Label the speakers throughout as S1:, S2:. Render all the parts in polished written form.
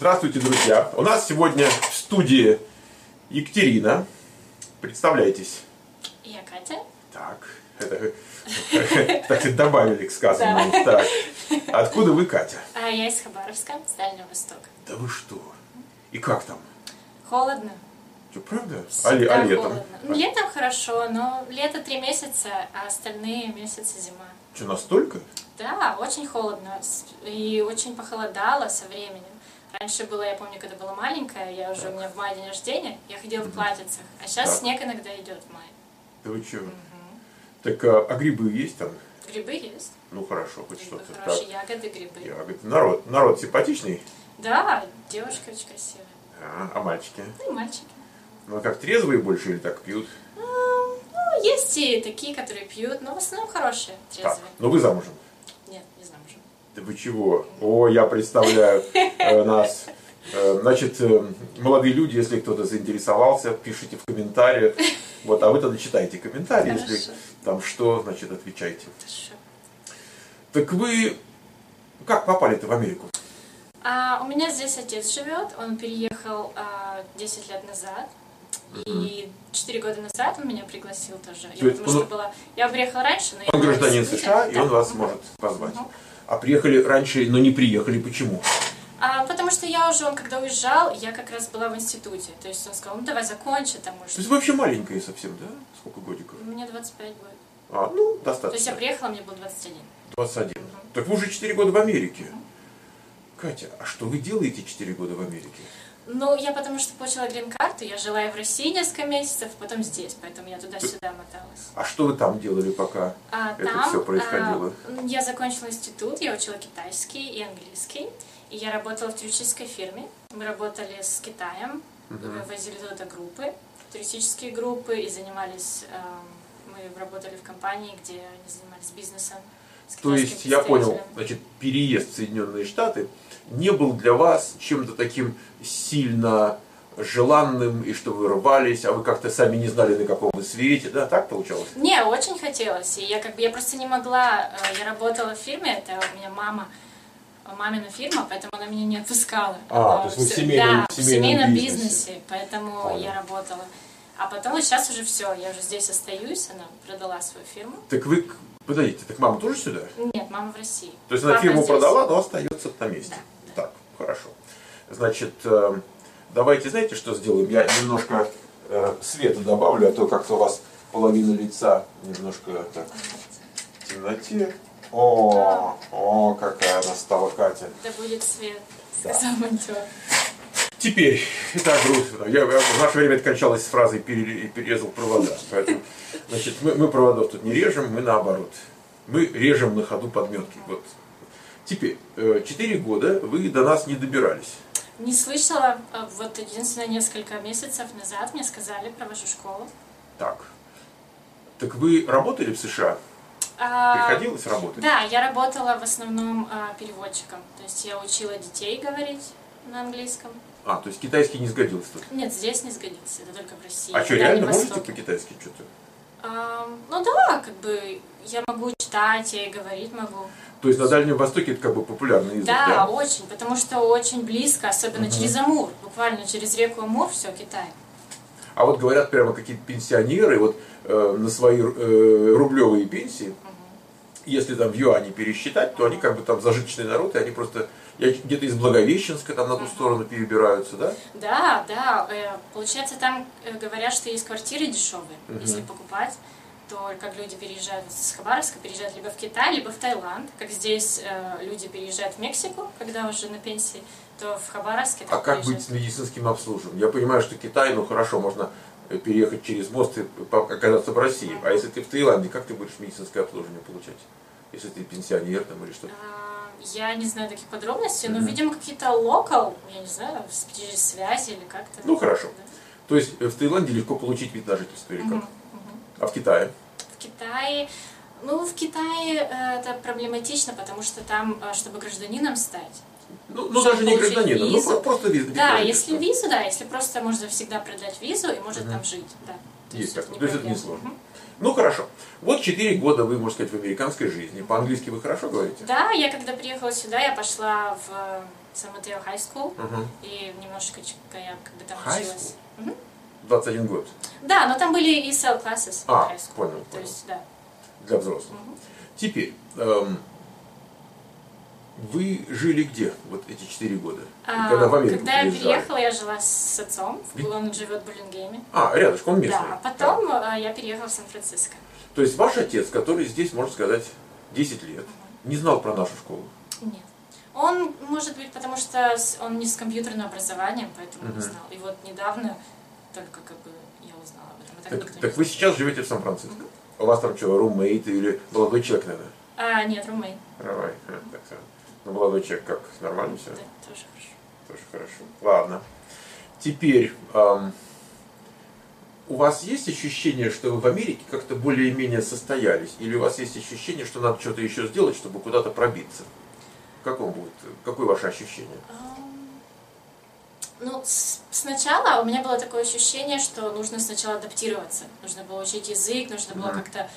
S1: Здравствуйте, друзья! У нас сегодня в студии Екатерина. Представляйтесь.
S2: Я Катя.
S1: Так, это так добавили к сказанному. Так, откуда вы, Катя?
S2: Я из Хабаровска, с Дальнего Востока.
S1: Да вы что? И как там?
S2: Холодно.
S1: Что, правда?
S2: Всегда
S1: летом?
S2: холодно. Летом хорошо, но лето 3 месяца, а остальные месяцы зима.
S1: Что, настолько?
S2: Да, очень холодно и очень похолодало со временем. Раньше было, я помню, когда была маленькая, у меня в мае день рождения, я ходила в платьицах, а сейчас снег иногда идет в мае.
S1: Да вы что? Так, а грибы есть там?
S2: Грибы есть.
S1: Ну хорошо, хоть
S2: Грибы
S1: что-то.
S2: хорошие, ягоды, грибы.
S1: Ягоды. Народ симпатичный?
S2: Да, девушка очень красивая.
S1: А мальчики?
S2: Ну и мальчики.
S1: Ну как, трезвые больше или так пьют?
S2: Ну, есть и такие, которые пьют, но в основном хорошие, трезвые.
S1: Так, но вы замужем?
S2: Нет, не замужем.
S1: Да вы чего? О, я представляю нас. Значит, молодые люди, если кто-то заинтересовался, пишите в комментариях. Вот, а вы тогда читайте комментарии, если там что, значит, отвечайте.
S2: Хорошо.
S1: Так вы как попали-то в Америку?
S2: У меня здесь отец живет, он переехал 10 лет назад. И 4 года назад он меня пригласил тоже. Я приехала раньше, но я...
S1: Он гражданин США, и он вас может позвать. А приехали раньше, но не приехали. Почему?
S2: Потому что он когда уезжал, я как раз была в институте. То есть он сказал, ну давай закончи там.
S1: То есть вы вообще маленькая совсем, да? Сколько годиков?
S2: Мне 25 будет.
S1: Ну, достаточно.
S2: То есть я приехала, мне было 21.
S1: 21. Так вы уже 4 года в Америке. Катя, а что вы делаете 4 года в Америке?
S2: Ну, я потому что получила грин-карту, я жила и в России несколько месяцев, потом здесь, поэтому я туда-сюда моталась.
S1: А что вы там делали, пока это все происходило?
S2: Я закончила институт, я учила китайский и английский, и я работала в туристической фирме. Мы работали с Китаем, возили туда группы, туристические группы, и мы работали в компании, где они занимались бизнесом.
S1: То есть, я понял, значит, переезд в Соединенные Штаты не был для вас чем-то таким сильно желанным, и что вы рвались, а вы как-то сами не знали, на каком вы свете, да? Так получалось?
S2: Не, очень хотелось, и я просто не могла, я работала в фирме, это у меня мамина фирма, поэтому она меня не отпускала.
S1: То есть вы в семейном
S2: бизнесе, поэтому я работала. А потом сейчас уже все, я уже здесь остаюсь, она продала свою фирму.
S1: Так вы, подождите, так мама тоже сюда?
S2: Нет, мама в России.
S1: То есть она фирму продала, но остается на месте? Да. Так, хорошо. Значит, давайте, знаете, что сделаем? Я немножко света добавлю, а то как-то у вас половина лица немножко так в темноте. О, какая она стала, Катя.
S2: Да будет свет, сказал монтер.
S1: Теперь, итак, в наше время это кончалось с фразой «перерезал провода». Поэтому, значит, мы проводов тут не режем, мы наоборот. Мы режем на ходу подметки. Вот. Теперь, 4 года вы до нас не добирались.
S2: Не слышала, вот единственное, несколько месяцев назад мне сказали про вашу школу.
S1: Так вы работали в США? Приходилось работать?
S2: Да, я работала в основном переводчиком. То есть я учила детей говорить на английском.
S1: То есть китайский не сгодился тут?
S2: Нет, здесь не сгодился, это только в России.
S1: А что, реально можете по-китайски что-то?
S2: Ну да, я могу читать, я и говорить могу.
S1: То есть на Дальнем Востоке это как бы популярный язык, да?
S2: Да, очень, потому что очень близко, особенно через Амур, буквально через реку Амур, все, Китай. А
S1: вот говорят прямо какие-то пенсионеры, вот на свои рублевые пенсии, если там в юане пересчитать, то они как бы там зажиточный народ, и они просто где-то из Благовещенска там на ту сторону перебираются, да?
S2: Да. Получается, там говорят, что есть квартиры дешевые, если покупать, то как люди переезжают с Хабаровска, переезжают либо в Китай, либо в Таиланд. Как здесь люди переезжают в Мексику, когда уже на пенсии, то в Хабаровске...
S1: А как быть с медицинским обслуживанием? Я понимаю, что Китай, хорошо, можно переехать через мост и оказаться в России. А если ты в Таиланде, как ты будешь медицинское обслуживание получать? Если ты пенсионер там или что-то?
S2: Я не знаю таких подробностей, но, видимо, какие-то локал, я не знаю, через связи или как-то.
S1: Хорошо. Да. То есть в Таиланде легко получить вид на жительство или как? А в Китае?
S2: В Китае это проблематично, потому что там, чтобы гражданином стать,
S1: даже не гражданином, просто визу.
S2: Да, если визу, если просто можно всегда продать визу и может там жить, да.
S1: Есть
S2: это
S1: такое.
S2: не
S1: То есть это не
S2: проблема.
S1: сложно. Ну хорошо. Вот 4 года вы, можно сказать, в американской жизни. По-английски вы хорошо говорите?
S2: Да, я когда приехала сюда, я пошла в Сан-Матео High School,
S1: Угу.
S2: и немножечко я как бы там
S1: High
S2: училась. Мгм.
S1: 21 год.
S2: Да, но там были ESL classes в
S1: А,
S2: high school.
S1: понял,
S2: То
S1: понял.
S2: есть, да.
S1: Для взрослых. Теперь, вы жили где вот эти 4 года? Когда в Америку
S2: Когда я
S1: приезжали?
S2: переехала, я жила с отцом, он живет в Бурлингейме.
S1: А, рядышком, он местный.
S2: Да, а потом я переехала в Сан-Франциско.
S1: То есть ваш отец, который здесь, можно сказать, 10 лет, не знал про нашу школу?
S2: Нет. Он, может быть, потому что он не с компьютерным образованием, поэтому не знал. И вот недавно только как бы я узнала об этом. А никто не
S1: Так вы
S2: знал.
S1: сейчас живете в Сан-Франциско? У вас там что, руммейт или молодой человек, наверное?
S2: Нет, румей.
S1: Давай, так, ну, молодой человек как, нормально все?
S2: Да, тоже хорошо.
S1: Тоже хорошо. Ладно. Теперь, у вас есть ощущение, что вы в Америке как-то более-менее состоялись? Или у вас есть ощущение, что надо что-то еще сделать, чтобы куда-то пробиться? Какое ваше ощущение?
S2: Ну, сначала у меня было такое ощущение, что нужно сначала адаптироваться. Нужно было учить язык, нужно было как-то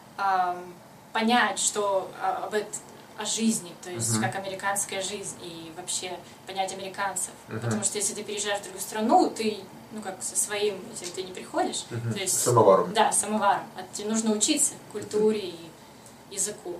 S2: понять, что о жизни, то есть как американская жизнь и вообще понять американцев. Потому что если ты переезжаешь в другую страну, ты, ну как со своим этим ты не приходишь. То есть,
S1: Самоваром.
S2: Да, самоваром. Тебе нужно учиться культуре и языку.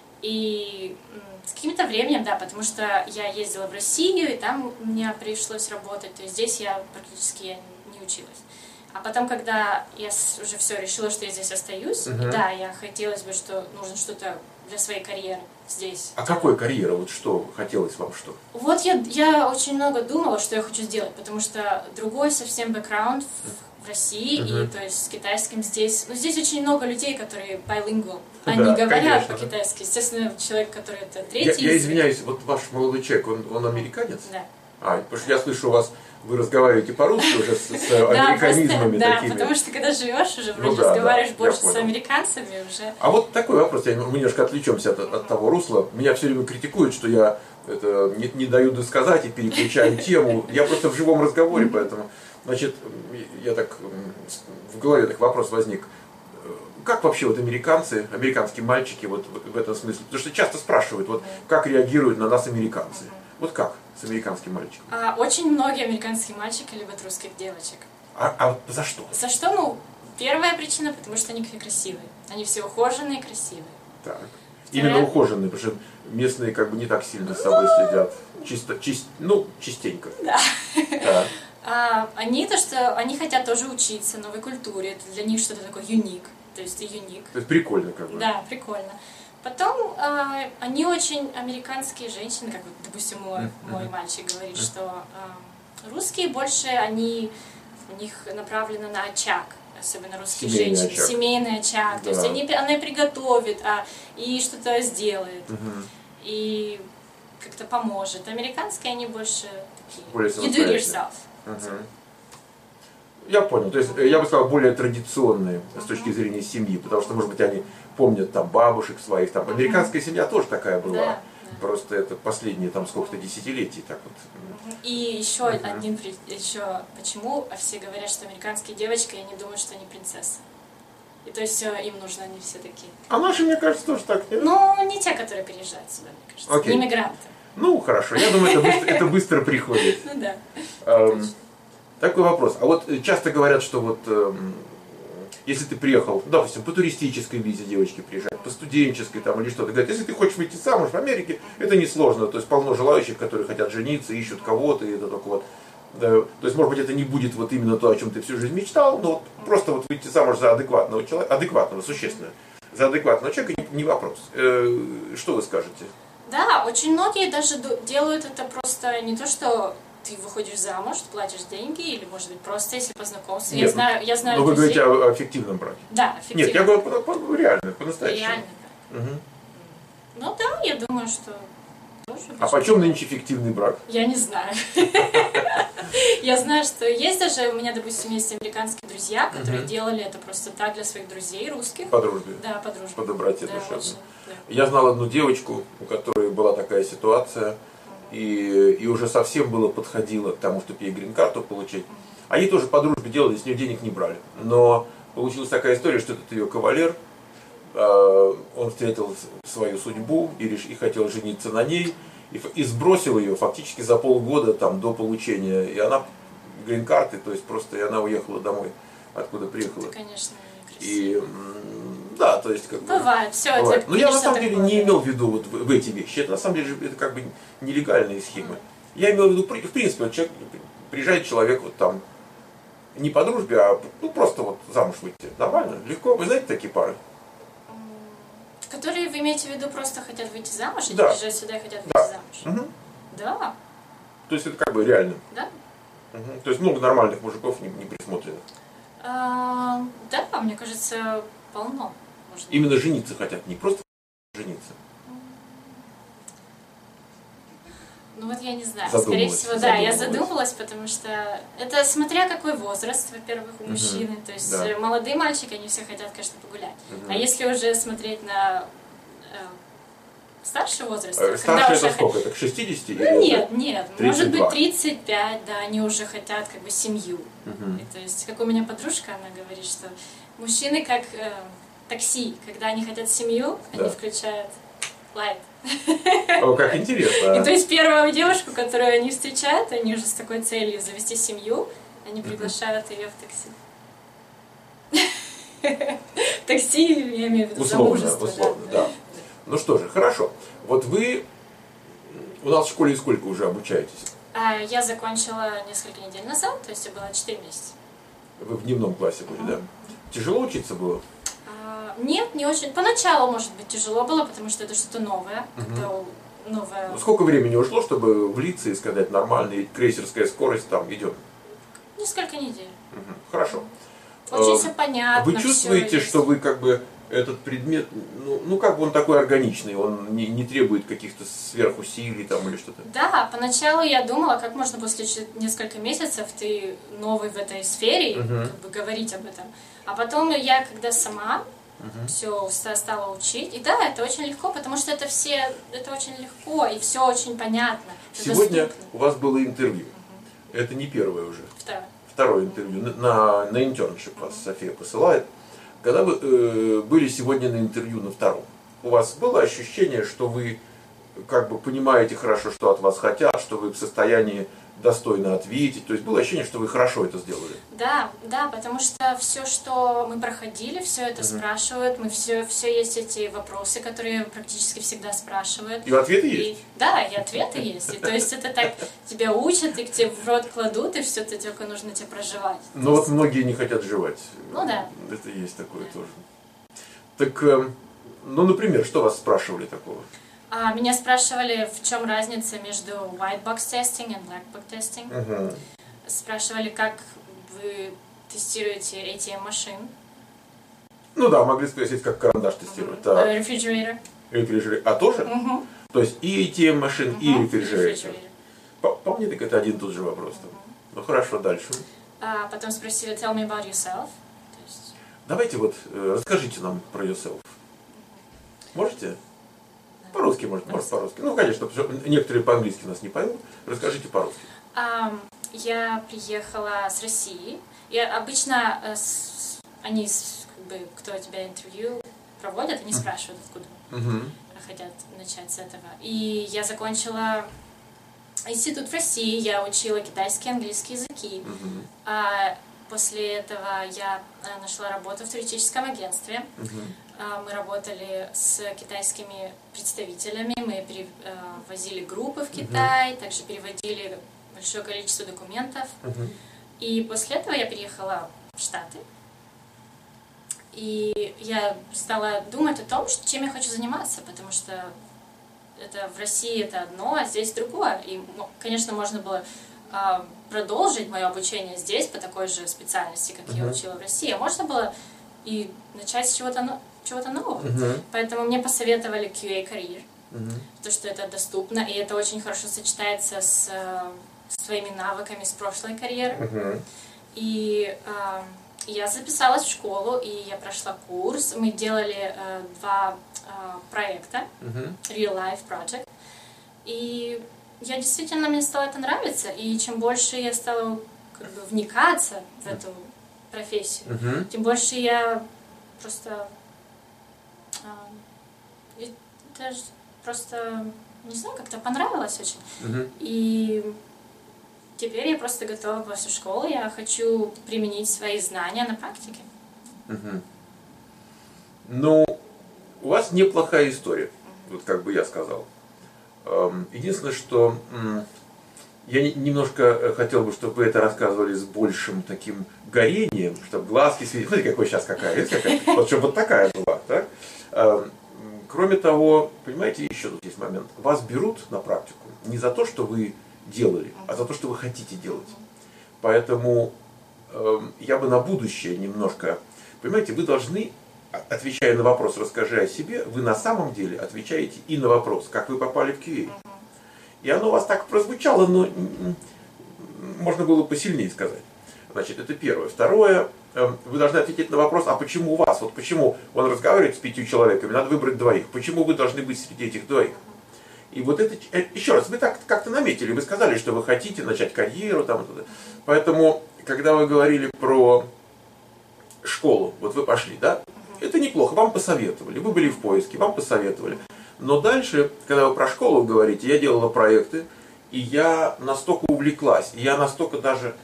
S2: И с каким-то временем, да, потому что я ездила в Россию, и там мне пришлось работать, то есть здесь я практически не училась. А потом, когда я уже все решила, что я здесь остаюсь, и да, я хотелось бы, что нужно что-то для своей карьеры здесь.
S1: А какой карьера? Вот что хотелось вам что?
S2: Вот я очень много думала, что я хочу сделать, потому что другой совсем бэкграунд в России, и то есть с китайским здесь. Ну, здесь очень много людей, которые bilingual. Они
S1: Да,
S2: говорят
S1: конечно,
S2: по-китайски. Естественно, человек, который это третий
S1: Я
S2: язык.
S1: извиняюсь, вот ваш молодой человек, он американец?
S2: Да.
S1: Потому что я слышу у вас, вы разговариваете по-русски уже с американизмами
S2: да,
S1: такими.
S2: потому что когда живешь уже,
S1: Ну
S2: вроде
S1: да,
S2: разговариваешь
S1: я
S2: больше с
S1: понял.
S2: американцами уже.
S1: А вот такой вопрос, мы немножко отвлечемся от того русла. Меня все время критикуют, что я не даю досказать и переключаю тему. Я просто в живом разговоре, поэтому, значит, я так, в голове так вопрос возник. Как вообще вот американские мальчики вот в этом смысле? Потому что часто спрашивают, вот как реагируют на нас американцы. Вот как с американским мальчиком?
S2: Очень многие американские мальчики любят русских девочек.
S1: А за что?
S2: За что? Ну, первая причина, потому что они красивые. Они все ухоженные и красивые.
S1: Так. Именно ухоженные, потому что местные как бы не так сильно с собой следят. Частенько.
S2: Да.
S1: Так.
S2: Они хотят тоже учиться новой культуре. Это для них что-то такое юник. То есть ты юник.
S1: То есть прикольно как бы.
S2: Да, прикольно. Потом они очень американские женщины, как вот, допустим, мой мальчик говорит, что русские больше, у них направлено на очаг, особенно русские
S1: Семейный
S2: женщины.
S1: очаг.
S2: Семейный очаг.
S1: Да.
S2: То есть она приготовит и что-то сделает. И как-то поможет. Американские они больше такие.
S1: Более
S2: You do it
S1: самостоятельные.
S2: yourself.
S1: Я понял. То есть я бы сказал более традиционные с точки зрения семьи, потому что, может быть, они помнят там бабушек своих. Там американская семья тоже такая была.
S2: Да.
S1: Просто это последние там сколько-то десятилетий так вот.
S2: И еще почему все говорят, что американские девочки, они думают, что они принцессы. И то есть им нужно, они все такие.
S1: А наши, мне кажется, тоже так. Нет?
S2: Ну, не те, которые переезжают сюда, мне кажется.
S1: Окей.
S2: Не мигранты.
S1: Ну, хорошо. Я думаю, это быстро приходит.
S2: Ну да.
S1: Такой вопрос. А вот часто говорят, что вот если ты приехал, допустим, по туристической визе девочки приезжают, по студенческой там или что-то, говорят, если ты хочешь выйти замуж в Америке, это несложно. То есть полно желающих, которые хотят жениться, ищут кого-то, и это только вот. Да, то есть, может быть, это не будет вот именно то, о чем ты всю жизнь мечтал, но вот просто вот выйти замуж за адекватного человека, адекватного, существенно, за адекватного человека не вопрос. Что вы скажете?
S2: Да, очень многие даже делают это просто не то, что ты выходишь замуж, платишь деньги, или, может быть, просто если познакомиться.
S1: Нет,
S2: я знаю
S1: но вы
S2: друзей.
S1: говорите о фиктивном браке.
S2: Да, эффективно.
S1: Нет, я говорю реально, по-настоящему.
S2: Реально.
S1: Угу.
S2: Ну да, я думаю, что тоже.
S1: А почем нынче фиктивный брак?
S2: Я не знаю. Я знаю, что есть даже, у меня, допустим, есть американские друзья, которые делали это просто так для своих друзей русских.
S1: По дружбе.
S2: Да, по дружбе.
S1: По доброте
S2: Да,
S1: душевной.
S2: очень, да.
S1: Я знал одну девочку, у которой была такая ситуация, и уже совсем было подходило к тому, чтобы ей грин-карту получить. А ей тоже по дружбе делали, с нее денег не брали. Но получилась такая история, что этот ее кавалер, он встретил свою судьбу и хотел жениться на ней, и сбросил ее фактически за полгода там, до получения. И она грин-карты, то есть просто и она уехала домой, откуда приехала.
S2: Это, конечно,
S1: И
S2: некрасиво.
S1: да, то есть как бы...
S2: Бывает, все
S1: Бывает.
S2: это.
S1: Но я на
S2: конечно,
S1: самом деле
S2: такое.
S1: не имел в виду вот в эти вещи. Это на самом деле это как бы нелегальные схемы. Я имел в виду, в принципе, вот человек, приезжает человек вот там не по дружбе, а ну, просто вот замуж выйти. Нормально, легко. Вы знаете такие пары?
S2: Которые, вы имеете в виду, просто хотят выйти замуж, и
S1: Да.
S2: приезжают сюда и хотят выйти
S1: Да.
S2: замуж?
S1: Мгм.
S2: Да,
S1: То есть это как бы реально.
S2: да.
S1: Мгм. То есть много нормальных мужиков не присмотрено.
S2: Да, мне кажется, полно. Можно.
S1: Именно жениться хотят, не просто жениться.
S2: Ну вот я не знаю.
S1: Задумалась,
S2: Скорее всего, да, я
S1: задумалась.
S2: задумалась, потому что это смотря какой возраст, во-первых, у мужчины. То есть
S1: да.
S2: молодые мальчики, они все хотят, конечно, погулять.
S1: Мгм.
S2: А если уже смотреть на старший возраст,
S1: Старше
S2: когда
S1: это
S2: уже
S1: сколько? Это к 60 или
S2: Ну,
S1: это-
S2: нет,
S1: 32?
S2: может быть 35, да, они уже хотят как бы семью.
S1: Мгм.
S2: И, то есть, как у меня подружка, она говорит, что мужчины как такси, когда они хотят семью,
S1: Да.
S2: они включают лайт.
S1: О, как интересно.
S2: И то есть первую девушку, которую они встречают, они уже с такой целью завести семью, они приглашают ее в такси. Такси, я имею в виду
S1: Условно,
S2: замужество.
S1: условно, да. Ну что же, хорошо. Вот вы у нас в школе сколько уже обучаетесь?
S2: Я закончила несколько недель назад, то есть я была 4 месяца.
S1: Вы в дневном классе были, да? Тяжело учиться было?
S2: Нет, не очень. Поначалу, может быть, тяжело было, потому что это что-то новое. Когда новое...
S1: Ну, сколько времени ушло, чтобы влиться и сказать нормально, и крейсерская скорость там идет?
S2: Несколько недель.
S1: Мгм. Хорошо.
S2: Очень все понятно.
S1: Вы чувствуете,
S2: всё есть.
S1: что вы как бы этот предмет, ну как бы он такой органичный, он не требует каких-то сверхусилий там или что-то?
S2: Да, поначалу я думала, как можно после нескольких месяцев ты новый в этой сфере, как бы говорить об этом. А потом я, когда сама все стала учить, и да, это очень легко, потому что это очень легко, и все очень понятно. это
S1: Сегодня
S2: доступно.
S1: у вас было интервью. Это не первое уже.
S2: Второе.
S1: Второе интервью. На интерншип вас София посылает. Когда вы были сегодня на интервью на втором, у вас было ощущение, что вы как бы понимаете хорошо, что от вас хотят, что вы в состоянии достойно ответить? То есть было ощущение, что вы хорошо это сделали?
S2: Да, потому что все, что мы проходили, все это спрашивают, все есть эти вопросы, которые практически всегда спрашивают.
S1: И ответы есть?
S2: Да, и ответы есть. И, то есть это так, тебя учат, и к тебе в рот кладут, и все это только нужно тебе проживать.
S1: Но вот многие не хотят жевать.
S2: Ну да.
S1: Это есть такое тоже. Так, ну, например, что вас спрашивали такого?
S2: Меня спрашивали, в чем разница между white box testing и black box testing. Спрашивали, как вы тестируете ATM-машин.
S1: Ну да, могли спросить, как карандаш тестировать. Так.
S2: Refrigerator.
S1: Рефрижератор. А тоже? То есть и ATM-машин, и рефрижератор.
S2: Refrigerator.
S1: По мне, так это один и тот же вопрос. Ну хорошо, дальше.
S2: Потом спросили, tell me about yourself. То есть,
S1: Давайте вот расскажите нам про yourself. Можете? По-русски, может по-русски. Ну, конечно, потому что некоторые по-английски нас не поймут. Расскажите по-русски.
S2: я приехала с России. И обычно они, как бы, кто тебя интервью проводят, они спрашивают, откуда хотят начать с этого. И я закончила институт в России, я учила китайский и английский языки. После этого я нашла работу в туристическом агентстве. Мы работали с китайскими представителями, мы перевозили группы в Китай, также переводили большое количество документов. И после этого я переехала в Штаты. И я стала думать о том, чем я хочу заниматься, потому что это в России это одно, а здесь другое. И, конечно, можно было продолжить мое обучение здесь по такой же специальности, как я учила в России, а можно было и начать с чего-то нового. Поэтому мне посоветовали QA Career, то, что это доступно, и это очень хорошо сочетается с своими навыками с прошлой карьеры. И я записалась в школу, и я прошла курс. Мы делали 2 проекта, Real Life Project. И мне стало это нравиться. И чем больше я стала как бы вникаться в эту профессию. Тем больше я просто... это просто, не знаю, как-то понравилось очень. И теперь я просто готова после школы. Я хочу применить свои знания на практике.
S1: Ну, у вас неплохая история, вот как бы я сказал. Единственное, что я немножко хотел бы, чтобы вы это рассказывали с большим таким горением, чтобы глазки светили. Смотрите, какой сейчас какая. Вот чтобы вот такая была. Так? Кроме того, понимаете, еще тут есть момент. Вас берут на практику не за то, что вы делали, а за то, что вы хотите делать. Поэтому я бы на будущее немножко... Понимаете, вы должны, отвечая на вопрос «расскажи о себе», вы на самом деле отвечаете и на вопрос, как вы попали в QA. И оно у вас так прозвучало, но можно было посильнее сказать. Значит, это первое. Второе, вы должны ответить на вопрос, а почему у вас? Вот почему он разговаривает с 5 человеками, надо выбрать 2. Почему вы должны быть среди этих 2? И вот это, еще раз, вы так как-то наметили, вы сказали, что вы хотите начать карьеру. Там, поэтому, когда вы говорили про школу, вот вы пошли, да? Это неплохо, вам посоветовали, вы были в поиске, вам посоветовали. Но дальше, когда вы про школу говорите, я делала проекты, и я настолько увлеклась, и я настолько даже,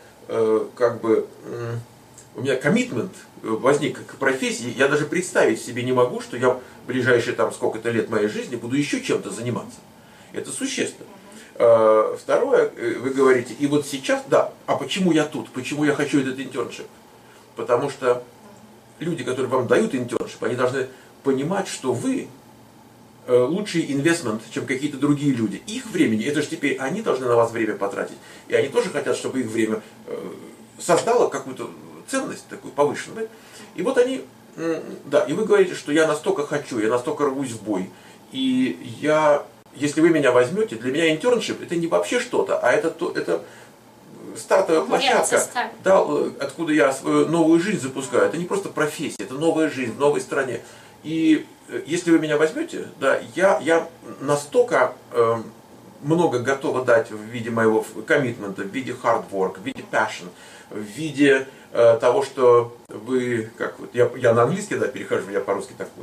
S1: у меня коммитмент возник к профессии, я даже представить себе не могу, что я в ближайшие там сколько-то лет моей жизни буду еще чем-то заниматься. Это существенно. Второе, вы говорите, и вот сейчас, да, а почему я тут, почему я хочу этот интерншип? Потому что люди, которые вам дают интерншип, они должны понимать, что вы лучший инвестмент, чем какие-то другие люди. Их времени, это же теперь они должны на вас время потратить. И они тоже хотят, чтобы их время создало какую-то ценность такую повышенную. Да? И вот они, да, и вы говорите, что я настолько хочу, я настолько рвусь в бой. И я, если вы меня возьмете, для меня интерншип это не вообще что-то, а это стартовая площадка, да, откуда я свою новую жизнь запускаю. Это не просто профессия, это новая жизнь в новой стране. И если вы меня возьмете, да, я настолько много готова дать в виде моего коммитмента, в виде hard work, в виде passion, в виде того, что вы, как вот, я на английский, да, перехожу, я по-русски такой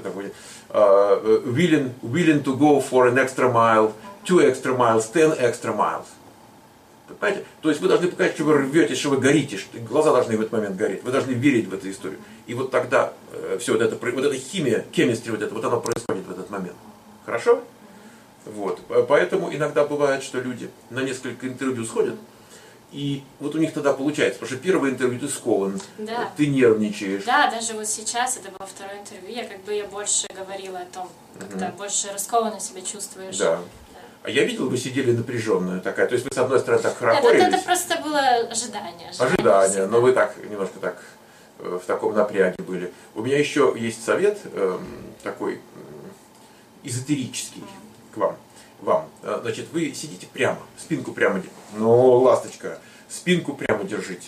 S1: willing to go for an extra mile, 2 extra miles, 10 extra miles. Понимаете? То есть вы должны показать, что вы рветесь, что вы горите, что глаза должны в этот момент гореть. Вы должны верить в эту историю. И вот тогда все вот эта химия, chemistry, вот оно происходит в этот момент. Хорошо? Вот. Поэтому иногда бывает, что люди на несколько интервью сходят, и вот у них тогда получается, потому что первое интервью ты скован, да. Ты нервничаешь.
S2: Да, даже вот сейчас, это было второе интервью, я больше говорила о том, как-то больше раскованно себя чувствуешь.
S1: Да. А я видел, вы сидели напряженную такая, то есть вы с одной стороны так хорохорились.
S2: Это просто было ожидание.
S1: Ожидание, но вы так, немножко так, в таком напряге были. У меня еще есть совет такой эзотерический к вам. Значит, вы сидите прямо, спинку прямо держите. Ну, ласточка, спинку прямо держите.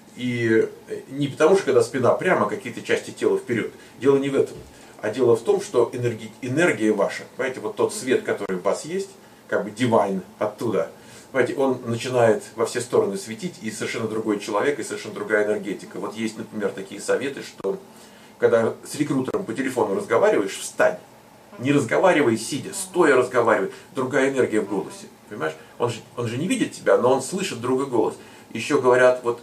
S1: И не потому, что когда спина прямо, какие-то части тела вперед. Дело не в этом. А дело в том, что энергия ваша, понимаете, вот тот свет, который у вас есть, как бы divine оттуда, понимаете, он начинает во все стороны светить, и совершенно другой человек, и совершенно другая энергетика. Вот есть, например, такие советы, что когда с рекрутером по телефону разговариваешь, встань. Не разговаривай сидя, стоя разговаривай. Другая энергия в голосе. Понимаешь? Он же не видит тебя, но он слышит другой голос. Еще говорят, вот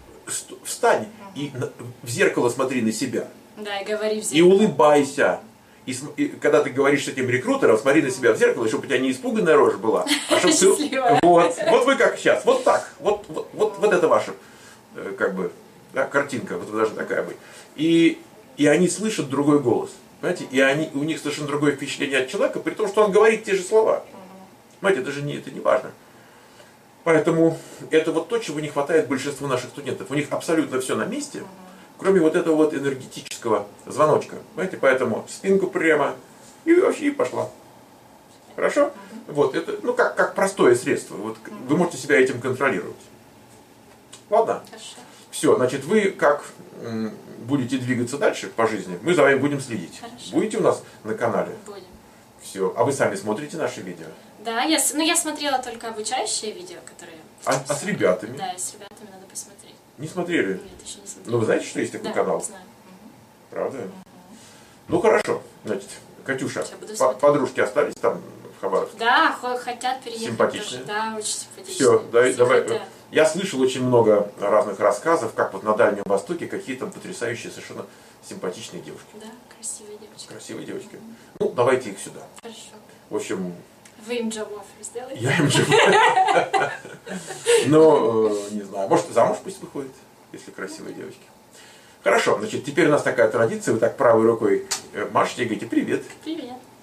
S1: встань и в зеркало смотри на себя.
S2: Да, и говори в зеркало.
S1: И улыбайся. И когда ты говоришь с этим рекрутером, смотри на себя в зеркало, чтобы у тебя не испуганная рожа была, а чтобы ты... Вот вы как сейчас, вот так. Вот это ваша как бы, да, картинка, вот вы должны такая быть. И они слышат другой голос. Понимаете? И у них совершенно другое впечатление от человека, при том, что он говорит те же слова. Понимаете, это не важно. Поэтому это вот то, чего не хватает большинству наших студентов. У них абсолютно все на месте, кроме вот этого вот энергетического звоночка. Понимаете, поэтому спинку прямо и вообще и пошла. Хорошо? Вот, это, ну, как простое средство. Вот, вы можете себя этим контролировать. Ладно?
S2: Хорошо.
S1: Все, значит, вы как будете двигаться дальше по жизни, мы за вами будем следить.
S2: Хорошо.
S1: Будете у нас на канале?
S2: Будем.
S1: Все. А вы сами смотрите наши видео?
S2: Да, я смотрела только обучающие видео, которые...
S1: А с ребятами?
S2: Да, и с ребятами надо посмотреть.
S1: Не смотрели?
S2: Нет, еще не смотрела.
S1: Но вы знаете, что есть такой
S2: Да,
S1: канал?
S2: знаю.
S1: Правда? Ну хорошо. Значит, Катюша,
S2: Я буду смотреть.
S1: подружки остались там в Хабаровске?
S2: Да, хотят переехать
S1: Симпатичные?
S2: тоже. Да, очень симпатичные.
S1: Все, давай.
S2: хотят.
S1: Я слышал очень много разных рассказов, как вот на Дальнем Востоке какие там потрясающие, совершенно симпатичные девушки.
S2: Да, красивые девочки.
S1: Красивые девочки. Ну, давайте их сюда.
S2: Хорошо.
S1: В общем,
S2: Вы им джоб-оффер сделаете?
S1: я им живу. Но, не знаю, может, замуж пусть выходит, если красивые девочки. Хорошо, значит, теперь у нас такая традиция, вы так правой рукой машете и говорите «Привет».
S2: Привет.